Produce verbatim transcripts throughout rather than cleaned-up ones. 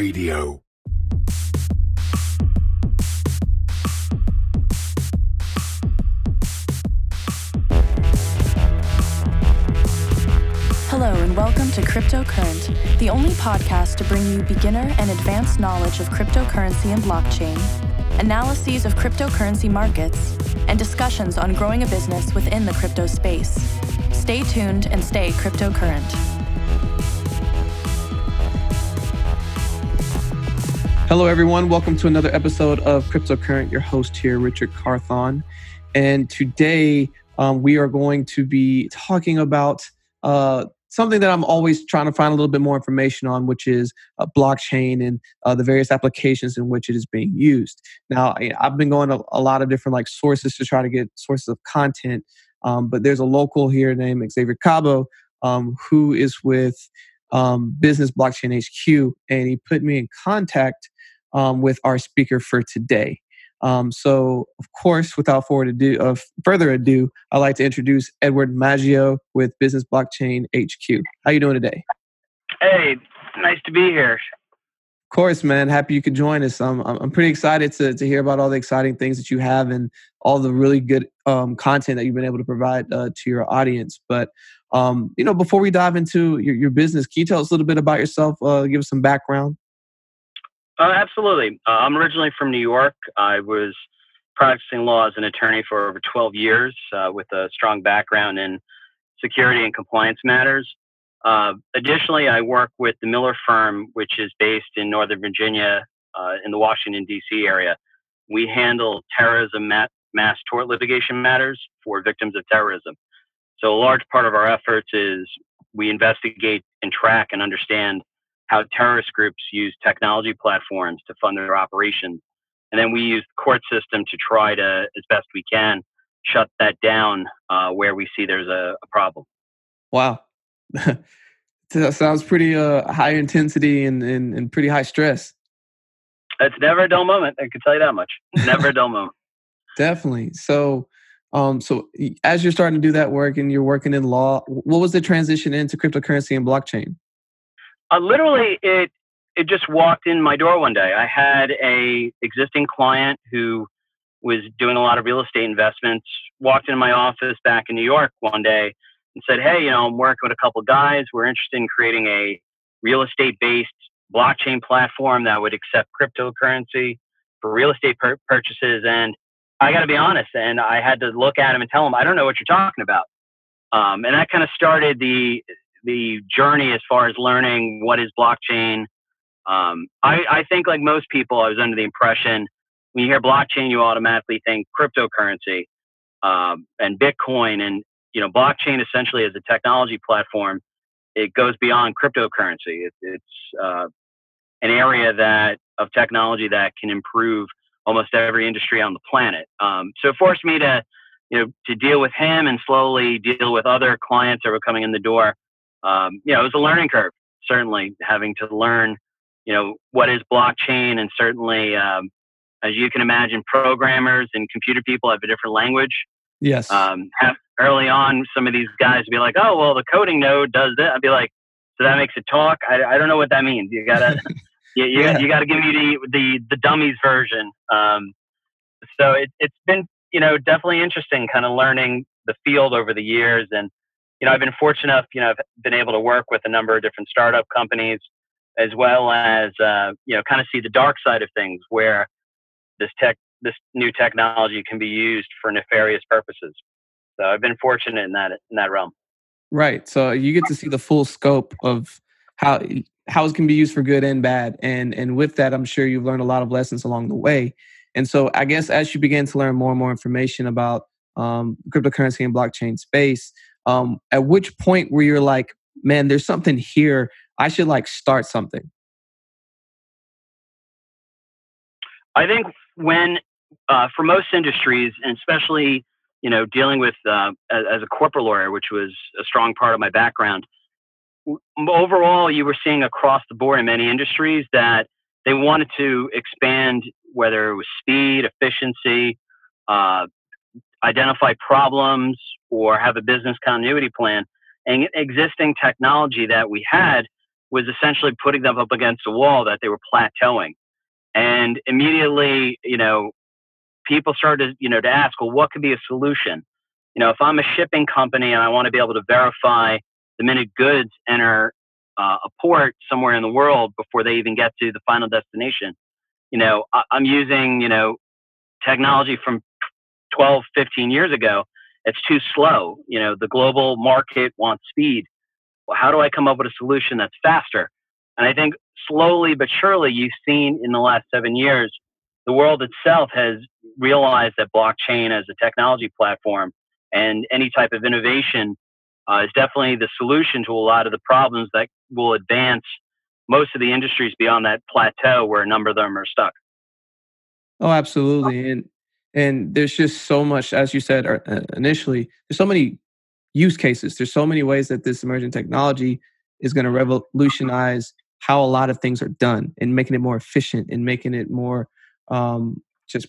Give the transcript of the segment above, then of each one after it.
Radio. Hello and welcome to Cryptocurrent, the only podcast to bring you beginner and advanced knowledge of cryptocurrency and blockchain, analyses of cryptocurrency markets, and discussions on growing a business within the crypto space. Stay tuned and stay cryptocurrent. Hello, everyone. Welcome to another episode of Cryptocurrent. Your host here, Richard Carthon. And today um, we are going to be talking about uh, something that I'm always trying to find a little bit more information on, which is uh, blockchain and uh, the various applications in which it is being used. Now, I, I've been going to a lot of different like sources to try to get sources of content, um, but there's a local here named Xavier Cabo um, who is with um, Business Blockchain H Q, and he put me in contact um, with our speaker for today. Um, so, of course, without forward ado, uh, further ado, I'd like to introduce Edward Maggio with Business Blockchain H Q. How you doing today? Hey, nice to be here. Of course, man. Happy you could join us. Um, I'm I'm pretty excited to to hear about all the exciting things that you have and all the really good um, content that you've been able to provide uh, to your audience. But um, you know, before we dive into your, your business, can you tell us a little bit about yourself? Uh, give us some background. Uh, absolutely. Uh, I'm originally from New York. I was practicing law as an attorney for over twelve years uh, with a strong background in security and compliance matters. Uh, additionally, I work with the Miller firm, which is based in Northern Virginia uh, in the Washington, D C area. We handle terrorism, mass, mass tort litigation matters for victims of terrorism. So a large part of our efforts is we investigate and track and understand how terrorist groups use technology platforms to fund their operations. And then we use the court system to try to, as best we can, shut that down uh, where we see there's a, a problem. Wow. That sounds pretty uh, high intensity and, and, and pretty high stress. It's never a dull moment. I can tell you that much. Never a dull moment. Definitely. So, um, so as you're starting to do that work and you're working in law, what was the transition into cryptocurrency and blockchain? Uh, literally, it it just walked in my door one day. I had a existing client who was doing a lot of real estate investments, walked into my office back in New York one day and said, hey, you know, I'm working with a couple of guys. We're interested in creating a real estate-based blockchain platform that would accept cryptocurrency for real estate pur- purchases. And I got to be honest, and I had to look at him and tell him, I don't know what you're talking about. Um, and that kind of started the the journey as far as learning what is blockchain. Um, I, I think like most people, I was under the impression when you hear blockchain, you automatically think cryptocurrency um, and Bitcoin. And, you know, blockchain essentially is a technology platform. It goes beyond cryptocurrency. It, it's uh, an area that of technology that can improve almost every industry on the planet. Um, so it forced me to, you know, to deal with him and slowly deal with other clients that were coming in the door. Um, you know, it was a learning curve, certainly having to learn, you know, what is blockchain. And certainly, um, as you can imagine, programmers and computer people have a different language. Yes. Um, have, early on, some of these guys would be like, oh, well, the coding node does this. I'd be like, so that makes it talk? I, I don't know what that means. You gotta, you, you, Yeah. you gotta give me the, the, the dummies version. Um, so it, it's been, you know, definitely interesting kind of learning the field over the years. And, you know, I've been fortunate enough, you know, I've been able to work with a number of different startup companies as well as, uh, you know, kind of see the dark side of things where this tech, this new technology can be used for nefarious purposes. So I've been fortunate in that, in that realm. Right. So you get to see the full scope of how how it can be used for good and bad. And and with that, I'm sure you've learned a lot of lessons along the way. And so I guess as you begin to learn more and more information about um, cryptocurrency and blockchain space, um, at which point where you're like, man, there's something here. I should like start something. I think when, uh, for most industries, and especially, you know, dealing with, uh, as, as a corporate lawyer, which was a strong part of my background, w- overall, you were seeing across the board in many industries that they wanted to expand, whether it was speed, efficiency, uh, identify problems, or have a business continuity plan. And existing technology that we had was essentially putting them up against a wall that they were plateauing. And immediately, you know, people started, you know, to ask, well, what could be a solution? You know, if I'm a shipping company and I want to be able to verify the minute goods enter uh, a port somewhere in the world before they even get to the final destination, you know, I- I'm using, you know, technology from twelve, fifteen years ago. It's too slow. You know, the global market wants speed. Well, how do I come up with a solution that's faster? And I think slowly but surely, you've seen in the last seven years, the world itself has realized that blockchain as a technology platform and any type of innovation uh, is definitely the solution to a lot of the problems that will advance most of the industries beyond that plateau where a number of them are stuck. Oh, absolutely. And and there's just so much, as you said uh, uh, initially, there's so many use cases. There's so many ways that this emerging technology is going to revolutionize how a lot of things are done and making it more efficient and making it more um, just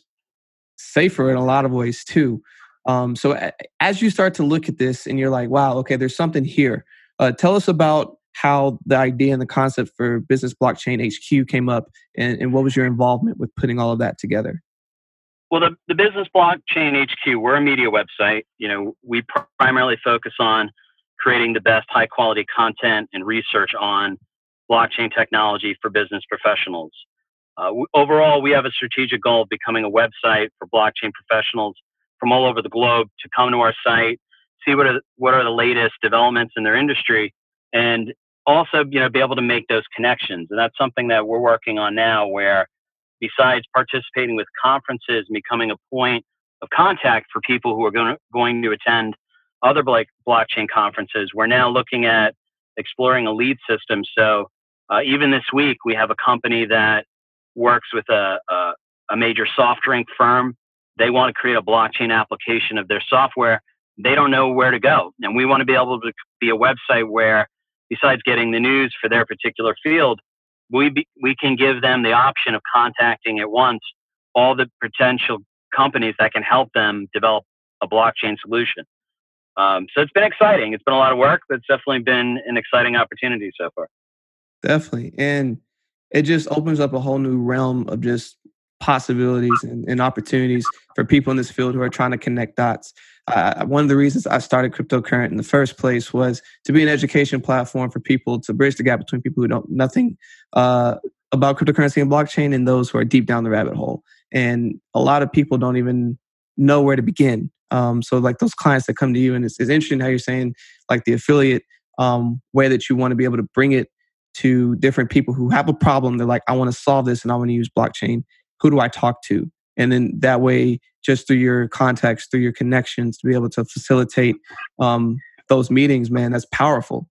safer in a lot of ways too. Um, so a- as you start to look at this and you're like, wow, okay, there's something here. Uh, tell us about how the idea and the concept for Business Blockchain H Q came up, and, and what was your involvement with putting all of that together? Well, the, the Business Blockchain H Q, we're a media website. You know, we pr- primarily focus on creating the best high quality content and research on blockchain technology for business professionals. Uh, w- overall, we have a strategic goal of becoming a website for blockchain professionals from all over the globe to come to our site, see what are, what are the latest developments in their industry, and also, you know, be able to make those connections. And that's something that we're working on now, where besides participating with conferences and becoming a point of contact for people who are going to, going to attend other like blockchain conferences, we're now looking at exploring a lead system. So uh, even this week, we have a company that works with a, a, a major soft drink firm. They want to create a blockchain application of their software. They don't know where to go. And we want to be able to be a website where, besides getting the news for their particular field, we be, we can give them the option of contacting at once all the potential companies that can help them develop a blockchain solution. Um, so it's been exciting. It's been a lot of work, but it's definitely been an exciting opportunity so far. Definitely. And it just opens up a whole new realm of just possibilities and, and opportunities for people in this field who are trying to connect dots. Uh, one of the reasons I started Cryptocurrent in the first place was to be an education platform for people to bridge the gap between people who don't nothing uh, about cryptocurrency and blockchain and those who are deep down the rabbit hole. And a lot of people don't even know where to begin. Um, so like those clients that come to you, and it's, it's interesting how you're saying like the affiliate um, way that you want to be able to bring it to different people who have a problem. They're like, I want to solve this and I want to use blockchain. Who do I talk to? And then that way, just through your contacts, through your connections, to be able to facilitate um, those meetings, man, that's powerful.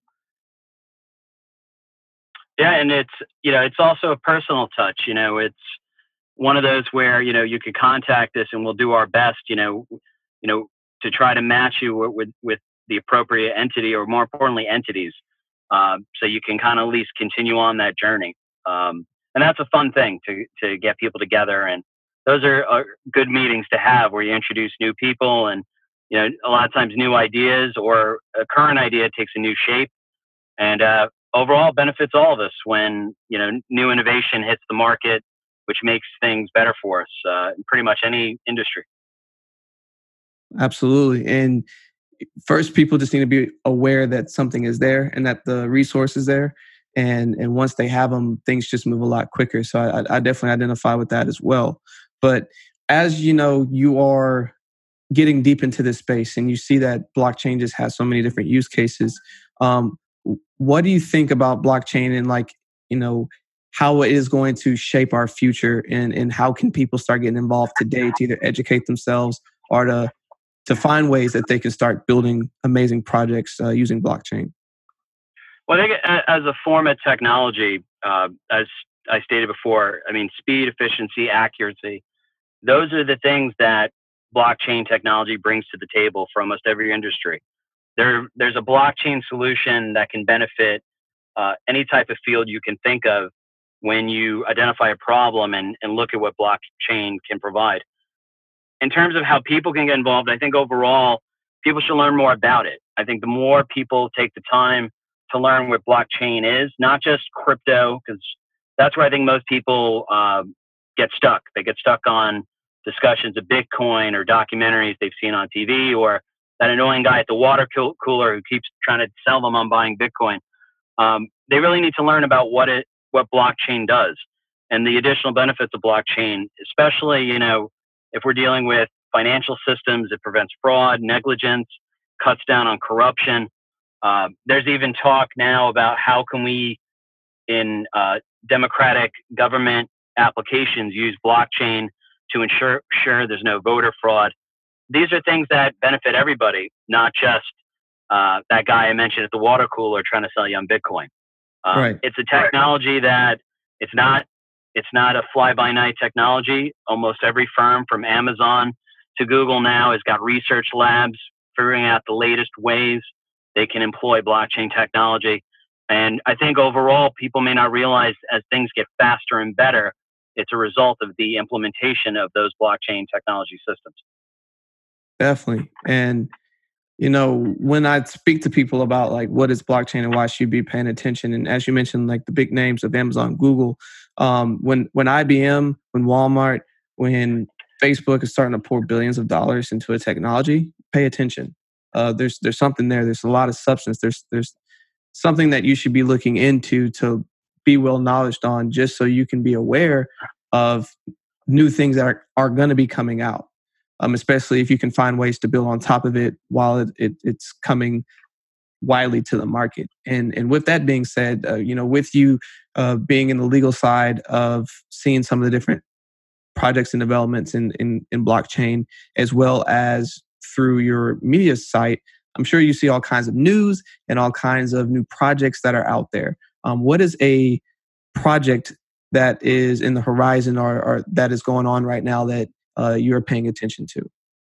Yeah, and it's you know it's also a personal touch. You know, it's one of those where you know you could contact us and we'll do our best. You know, you know to try to match you with with, with the appropriate entity, or more importantly, entities, um, so you can kind of at least continue on that journey. Um, and that's a fun thing to to get people together, and those are, are good meetings to have where you introduce new people, and you know a lot of times new ideas or a current idea takes a new shape, and uh, overall benefits all of us when you know new innovation hits the market, which makes things better for us uh, in pretty much any industry. Absolutely. And first, people just need to be aware that something is there and that the resource is there. And and once they have them, things just move a lot quicker. So I, I definitely identify with that as well. But as you know, you are getting deep into this space and you see that blockchain just has so many different use cases. Um, what do you think about blockchain and like, you know, how it is going to shape our future, and, and how can people start getting involved today to either educate themselves or to to find ways that they can start building amazing projects uh, using blockchain? Well, I think as a form of technology, uh, as I stated before, I mean, speed, efficiency, accuracy, those are the things that blockchain technology brings to the table for almost every industry. There, there's a blockchain solution that can benefit uh, any type of field you can think of when you identify a problem and, and look at what blockchain can provide. In terms of how people can get involved, I think overall people should learn more about it. I think the more people take the time to learn what blockchain is, not just crypto, because that's where I think most people uh, get stuck. They get stuck on discussions of Bitcoin or documentaries they've seen on T V, or that annoying guy at the water cooler who keeps trying to sell them on buying Bitcoin. Um, they really need to learn about what it what blockchain does and the additional benefits of blockchain, especially, you know, if we're dealing with financial systems. It prevents fraud, negligence, cuts down on corruption. Uh, there's even talk now about how can we, in uh, democratic government applications, use blockchain to ensure sure there's no voter fraud. These are things that benefit everybody, not just uh, that guy I mentioned at the water cooler trying to sell you on Bitcoin. Um, Right. It's a technology that it's not it's not a fly-by-night technology. Almost every firm from Amazon to Google now has got research labs figuring out the latest ways they can employ blockchain technology. And I think overall, people may not realize as things get faster and better, it's a result of the implementation of those blockchain technology systems. Definitely. And you know, when I speak to people about like what is blockchain and why should you be paying attention, and as you mentioned, like the big names of Amazon, Google, um, when when I B M, when Walmart, when Facebook is starting to pour billions of dollars into a technology, pay attention. Uh, there's there's something there. There's a lot of substance. There's there's something that you should be looking into to be well knowledged on, just so you can be aware of new things that are, are going to be coming out. Um, especially if you can find ways to build on top of it while it, it, it's coming widely to the market. And and with that being said, uh, you know, with you uh, being in the legal side of seeing some of the different projects and developments in, in in blockchain, as well as through your media site, I'm sure you see all kinds of news and all kinds of new projects that are out there. Um, what is a project that is in the horizon or, or that is going on right now that uh, you're paying attention to?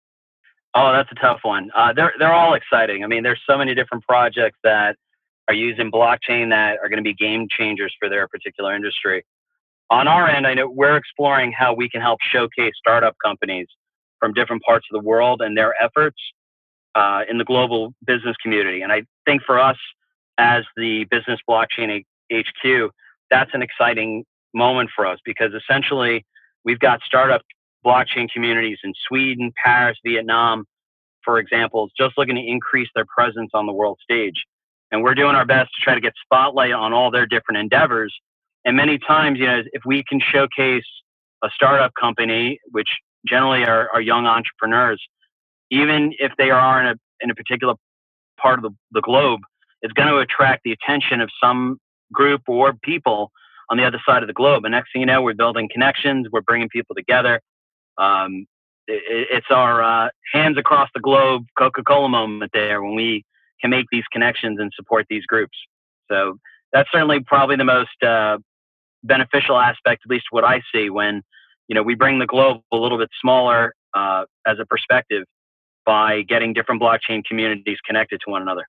Oh, that's a tough one. Uh, they're they're all exciting. I mean, there's so many different projects that are using blockchain that are going to be game changers for their particular industry. On our end, I know we're exploring how we can help showcase startup companies from different parts of the world and their efforts uh, in the global business community. And I think for us, as the Business Blockchain H Q, that's an exciting moment for us because essentially we've got startup blockchain communities in Sweden, Paris, Vietnam, for example, just looking to increase their presence on the world stage. And we're doing our best to try to get spotlight on all their different endeavors. And many times, you know, if we can showcase a startup company, which generally are, are young entrepreneurs, even if they are in a in a particular part of the, the globe, it's going to attract the attention of some group or people on the other side of the globe. And next thing you know, we're building connections, we're bringing people together. Um, it, it's our uh, hands across the globe Coca-Cola moment there when we can make these connections and support these groups. So that's certainly probably the most uh, beneficial aspect, at least what I see when, you know, we bring the globe a little bit smaller uh, as a perspective by getting different blockchain communities connected to one another.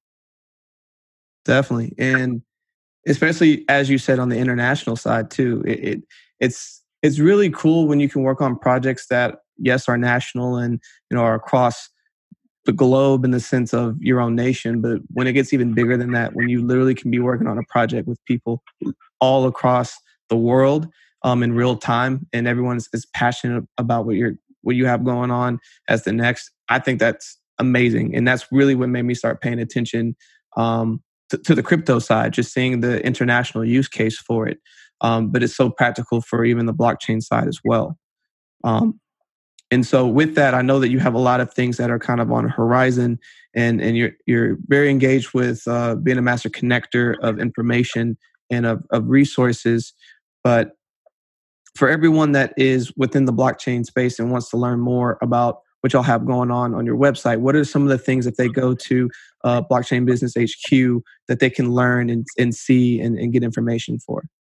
Definitely. And especially as you said on the international side too, it, it it's it's really cool when you can work on projects that yes are national and you know are across the globe in the sense of your own nation, but when it gets even bigger than that, when you literally can be working on a project with people all across the world um, in real time, and everyone is, is passionate about what you're what you have going on as the next, I think that's amazing, and that's really what made me start paying attention um, to, to the crypto side, just seeing the international use case for it. Um, but it's so practical for even the blockchain side as well. Um, and so with that, I know that you have a lot of things that are kind of on a horizon, and, and you're you're very engaged with uh, being a master connector of information and of, of resources. But for everyone that is within the blockchain space and wants to learn more about what y'all have going on on your website, what are some of the things if they go to uh, Blockchain Business H Q that they can learn and, and see and, and get information for?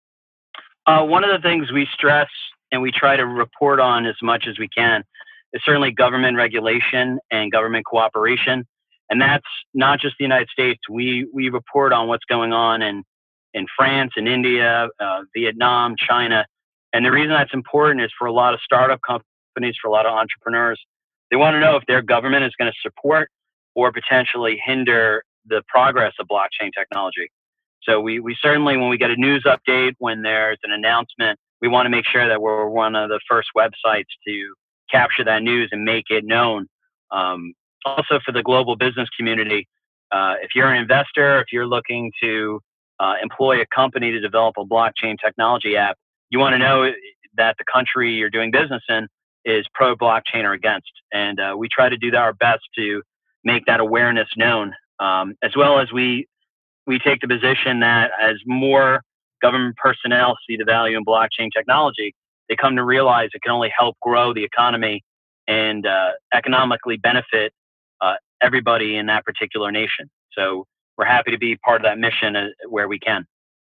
Uh, one of the things we stress and we try to report on as much as we can is certainly government regulation and government cooperation. And that's not just the United States. We we report on what's going on in, in France and India, uh, Vietnam, China. And the reason that's important is for a lot of startup companies, for a lot of entrepreneurs, they want to know if their government is going to support or potentially hinder the progress of blockchain technology. So we, we certainly, when we get a news update, when there's an announcement, we want to make sure that we're one of the first websites to capture that news and make it known. Um, also for the global business community, uh, if you're an investor, if you're looking to uh, employ a company to develop a blockchain technology app, you want to know that the country you're doing business in is pro-blockchain or against. And uh, we try to do our best to make that awareness known, um, as well as we we take the position that as more government personnel see the value in blockchain technology, they come to realize it can only help grow the economy and uh, economically benefit uh, everybody in that particular nation. So we're happy to be part of that mission uh, where we can.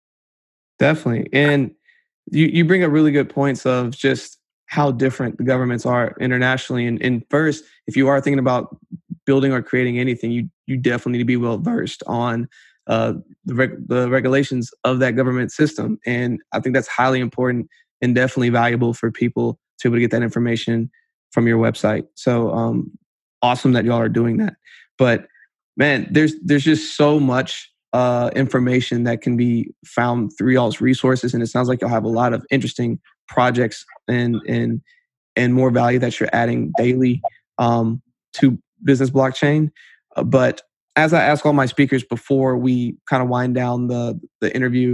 Definitely. And you, you bring up really good points of just how different the governments are internationally. And, and first, if you are thinking about building or creating anything, you you definitely need to be well versed on uh, the, reg- the regulations of that government system. And I think that's highly important and definitely valuable for people to be able to get that information from your website. So um, awesome that y'all are doing that. But man, there's there's just so much uh, information that can be found through y'all's resources, and it sounds like y'all have a lot of interesting projects and and and more value that you're adding daily um, to Business Blockchain. Uh, but as I ask all my speakers before we kind of wind down the the interview,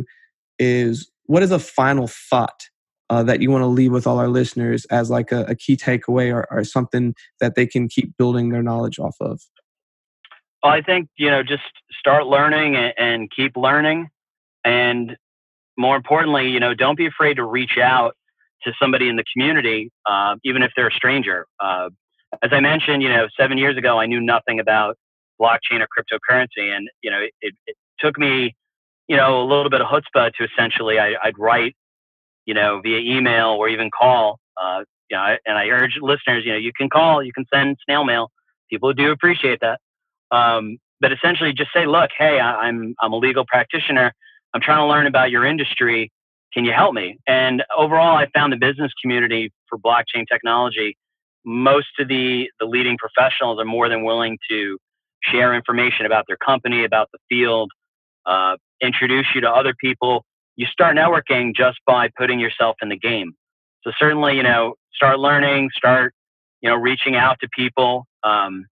is what is a final thought uh, that you want to leave with all our listeners as like a, a key takeaway or, or something that they can keep building their knowledge off of? Well, I think, you know, just start learning and, and keep learning. And more importantly, you know, don't be afraid to reach out to somebody in the community, uh, even if they're a stranger. Uh, as I mentioned, you know, seven years ago, I knew nothing about blockchain or cryptocurrency. And, you know, it, it took me, you know, a little bit of chutzpah to essentially, I, I'd write, you know, via email or even call, uh, you know, and I urge listeners, you know, you can call, you can send snail mail. People do appreciate that. Um, but essentially just say, look, hey, I, I'm, I'm a legal practitioner. I'm trying to learn about your industry. Can you help me? And overall, I found the business community for blockchain technology, most of the, the leading professionals are more than willing to share information about their company, about the field, uh, introduce you to other people. You start networking just by putting yourself in the game. So certainly, you know, start learning, start, you know, reaching out to people. Um,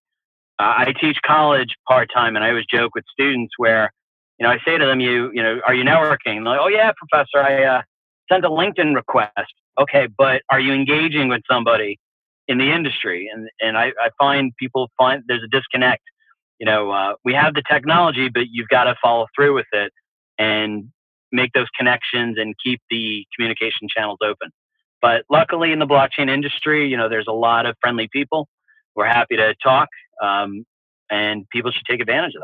I teach college part-time, and I always joke with students where, you know, I say to them, you, you know, are you networking? And they're like, oh yeah, professor, I uh, sent a LinkedIn request. Okay, but are you engaging with somebody in the industry? And and I, I find people find there's a disconnect. You know, uh, we have the technology, but you've got to follow through with it and make those connections and keep the communication channels open. But luckily in the blockchain industry, you know, there's a lot of friendly people. We're happy to talk, um, and people should take advantage of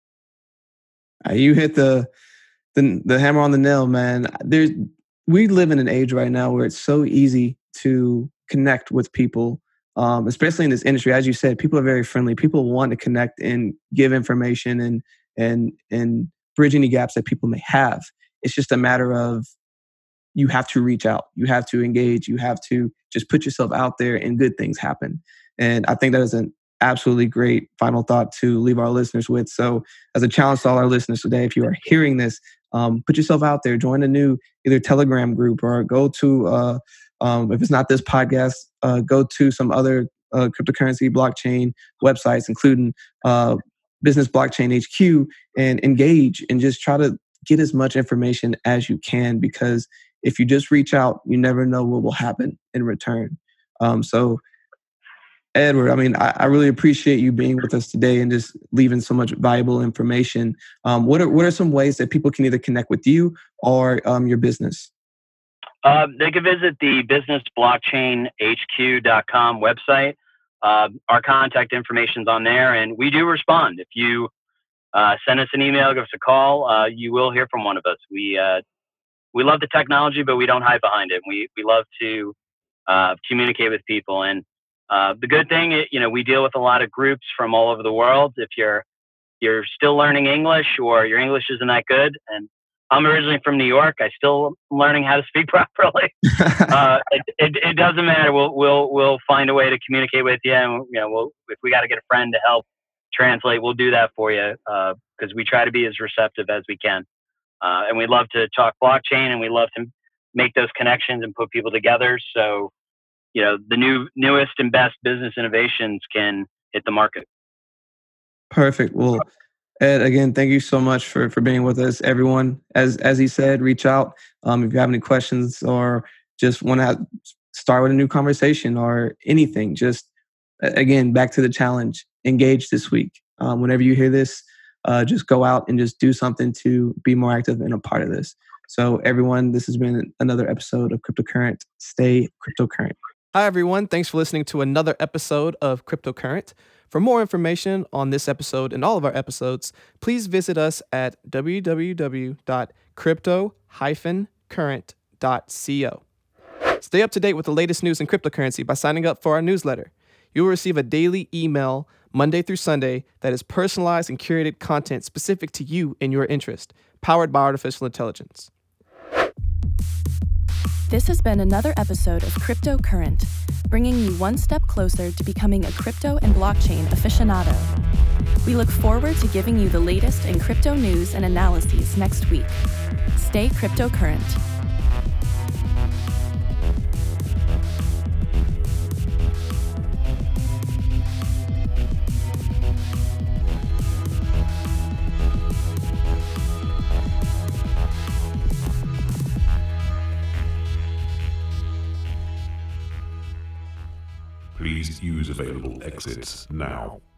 that. Uh, you hit the, the the hammer on the nail, man. There's we live in an age right now where it's so easy to connect with people, um, especially in this industry. As you said, people are very friendly. People want to connect and give information and and and bridge any gaps that people may have. It's just a matter of you have to reach out, you have to engage, you have to just put yourself out there, and good things happen. And I think that is an absolutely great final thought to leave our listeners with. So as a challenge to all our listeners today, if you are hearing this, um, put yourself out there, join a new either Telegram group or go to, uh, um, if it's not this podcast, uh, go to some other uh, cryptocurrency blockchain websites, including uh, Business Blockchain H Q, and engage and just try to get as much information as you can, because if you just reach out, you never know what will happen in return. Um, so Edward, I mean, I, I really appreciate you being with us today and just leaving so much valuable information. Um, what are what are some ways that people can either connect with you or um, your business? Uh, they can visit the business blockchain h q dot com website. Uh, our contact information is on there, and we do respond. If you uh, send us an email, give us a call, uh, you will hear from one of us. We uh, we love the technology, but we don't hide behind it. We we love to uh, communicate with people. And uh, the good thing, you know, we deal with a lot of groups from all over the world. If you're you're still learning English or your English isn't that good, and I'm originally from New York, I still am learning how to speak properly. uh, it, it, it doesn't matter. We'll we'll we'll find a way to communicate with you, and you know, we'll, if we got to get a friend to help translate, we'll do that for you, because uh, we try to be as receptive as we can. Uh, and we love to talk blockchain, and we love to make those connections and put people together. So, you know, the new, newest and best business innovations can hit the market. Perfect. Well, Ed, again, thank you so much for, for being with us. Everyone, as as he said, reach out um, if you have any questions or just want to start with a new conversation or anything. Just, again, back to the challenge, engage this week. Um, whenever you hear this, uh, just go out and just do something to be more active and a part of this. So everyone, this has been another episode of Cryptocurrent. Stay cryptocurrent. Hi, everyone. Thanks for listening to another episode of Cryptocurrent. For more information on this episode and all of our episodes, please visit us at w w w dot crypto dash current dot co. Stay up to date with the latest news in cryptocurrency by signing up for our newsletter. You will receive a daily email Monday through Sunday that is personalized and curated content specific to you and your interest, powered by artificial intelligence. This has been another episode of Cryptocurrent, bringing you one step closer to becoming a crypto and blockchain aficionado. We look forward to giving you the latest in crypto news and analyses next week. Stay cryptocurrent. Please use available exits now.